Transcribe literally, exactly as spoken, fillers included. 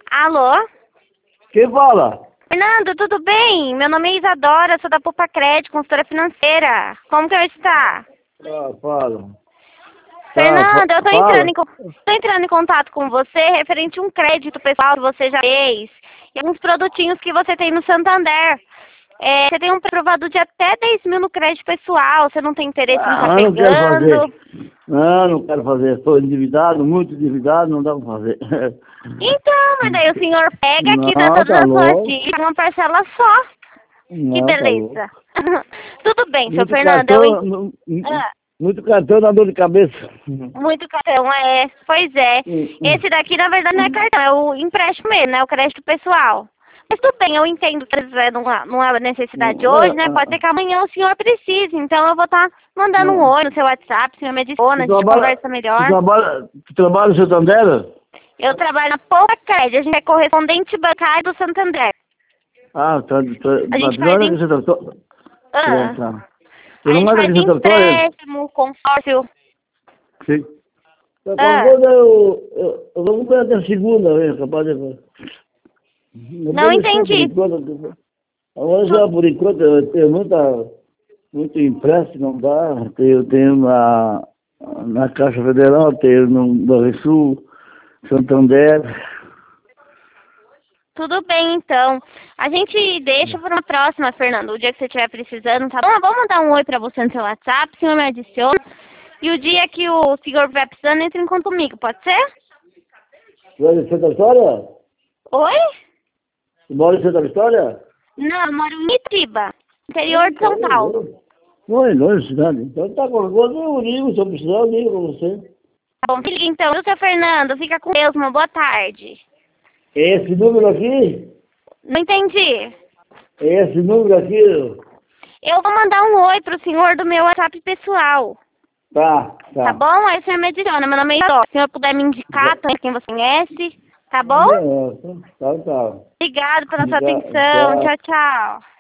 Alô? Quem fala? Fernando, tudo bem? Meu nome é Isadora, sou da Poupa Crédito, consultora financeira. Como que eu está? Ah, fala. Fernando, Tá, eu tô fala. entrando, em, con- tô entrando em contato com você referente a um crédito pessoal que você já fez e alguns produtinhos que você tem no Santander. É, você tem um aprovado de até dez mil no crédito pessoal, você não tem interesse em estar Ah, eu não quero pegando? fazer. Não, não quero fazer. Estou endividado, muito endividado, não dá para fazer. Então, mas daí o senhor pega aqui da Não, todas tá as suas louco. dívidas, uma parcela só. Que Não, tá louco. beleza. Tudo bem, seu Muito Fernando, eu... en- cartão, mu- mu- Ah, muito cartão na dor de cabeça. muito cartão, é. Pois é. Hum, hum. Esse daqui, na verdade, não é cartão, é o empréstimo mesmo, né? O crédito pessoal. Mas tudo bem, eu entendo que é não, há- não é necessidade hoje, né? Ah, Pode ser que amanhã o senhor precise. Então eu vou estar mandando um ah. oi no seu WhatsApp, o senhor me adiciona, Tu a gente trabalha, conversa tu melhor. trabalha, tu trabalha no Santander? Eu trabalho na Poupa Crédito, a gente é correspondente bancário do Santander. Ah, tá, tá, A mas gente tu não faz... é em- daqui de Santo Antônio? É, Ah, tá. Tu a não gente é daqui faz de Santo Antônio? empréstimo, consórcio. Sim. Então, qualquer Ah, coisa eu, eu, eu vou comprar até segunda, vez, capaz de... Não não pode ser por entendi. enquanto. Agora Tu- já por enquanto eu tenho muita, muito empréstimo, não dá. Eu tenho na, na Caixa Federal, tenho no Banrisul, Santander. Tudo bem, então. A gente deixa para uma próxima, Fernando. O dia que você estiver precisando, tá bom? Eu vou mandar um oi para você no seu WhatsApp, o senhor me adiciona. E o dia que o senhor estiver precisando, entre em contato comigo, pode ser? Tu é de Santa Vitória? Oi? Tu mora em Santa Vitória? Não, eu moro em Itiba, interior de Eita, São é Paulo. longe. Não é longe, cidade. Então tá qualquer coisa, eu ligo, se eu precisar, eu ligo pra você. Tá bom, fica então. E o seu Fernando, fica com Deus, uma boa tarde. Esse número aqui, Não entendi. esse número aqui, Eu vou mandar um oi pro senhor do meu WhatsApp pessoal. tá, Tá tá. bom? Aí o senhor me adiciona. Meu nome é Isadora. Se o senhor puder me indicar também quem você conhece, tá bom? Beleza, tá, tá. Obrigado pela sua Tá, atenção. tá. Tchau, tchau.